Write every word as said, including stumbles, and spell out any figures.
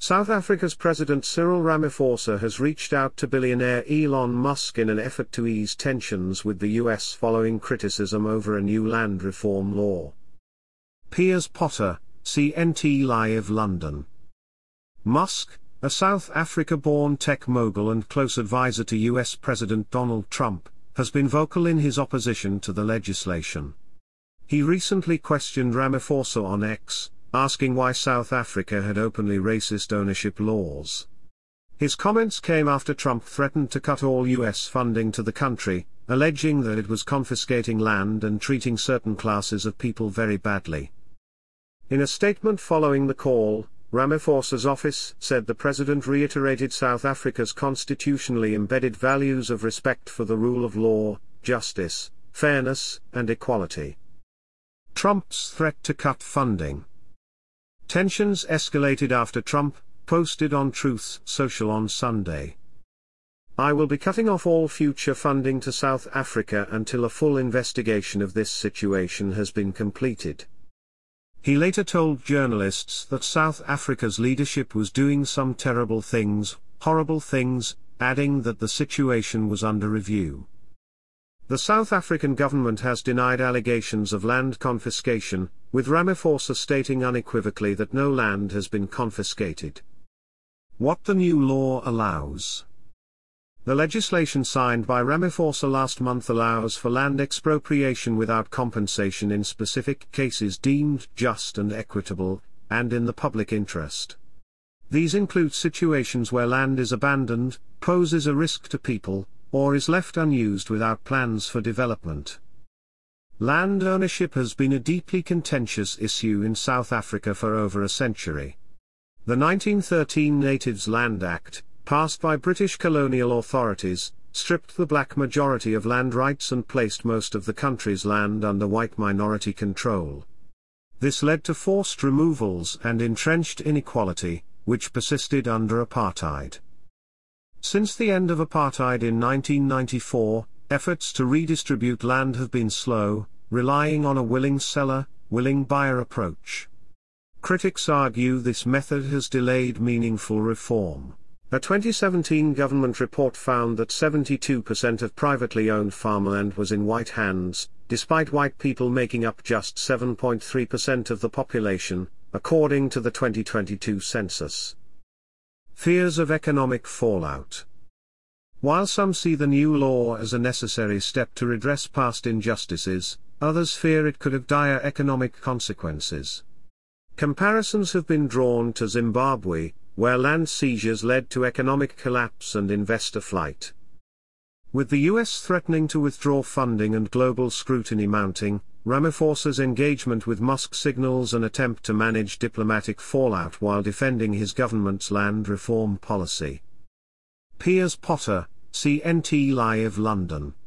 South Africa's President Cyril Ramaphosa has reached out to billionaire Elon Musk in an effort to ease tensions with the U S following criticism over a new land reform law. Piers Potter, C N T Live London. Musk, a South Africa-born tech mogul and close advisor to U S President Donald Trump, has been vocal in his opposition to the legislation. He recently questioned Ramaphosa on X, asking why South Africa had openly racist ownership laws. His comments came after Trump threatened to cut all U S funding to the country, alleging that it was confiscating land and treating certain classes of people very badly. In a statement following the call, Ramaphosa's office said the president reiterated South Africa's constitutionally embedded values of respect for the rule of law, justice, fairness, and equality. Trump's threat to cut funding. Tensions escalated after Trump posted on Truth Social on Sunday. "I will be cutting off all future funding to South Africa until a full investigation of this situation has been completed." He later told journalists that South Africa's leadership was doing some terrible things, horrible things, adding that the situation was under review. The South African government has denied allegations of land confiscation, with Ramaphosa stating unequivocally that no land has been confiscated. What the new law allows. The legislation signed by Ramaphosa last month allows for land expropriation without compensation in specific cases deemed just and equitable, and in the public interest. These include situations where land is abandoned, poses a risk to people, or is left unused without plans for development. Land ownership has been a deeply contentious issue in South Africa for over a century. The nineteen thirteen Natives Land Act, passed by British colonial authorities, stripped the black majority of land rights and placed most of the country's land under white minority control. This led to forced removals and entrenched inequality, which persisted under apartheid. Since the end of apartheid in nineteen ninety-four, efforts to redistribute land have been slow, relying on a willing seller, willing buyer approach. Critics argue this method has delayed meaningful reform. A twenty seventeen government report found that seventy-two percent of privately owned farmland was in white hands, despite white people making up just seven point three percent of the population, according to the twenty twenty-two census. Fears of economic fallout. While some see the new law as a necessary step to redress past injustices, others fear it could have dire economic consequences. Comparisons have been drawn to Zimbabwe, where land seizures led to economic collapse and investor flight. With the U S threatening to withdraw funding and global scrutiny mounting, Ramaphosa's engagement with Musk signals an attempt to manage diplomatic fallout while defending his government's land reform policy. Piers Potter, C N T Live London.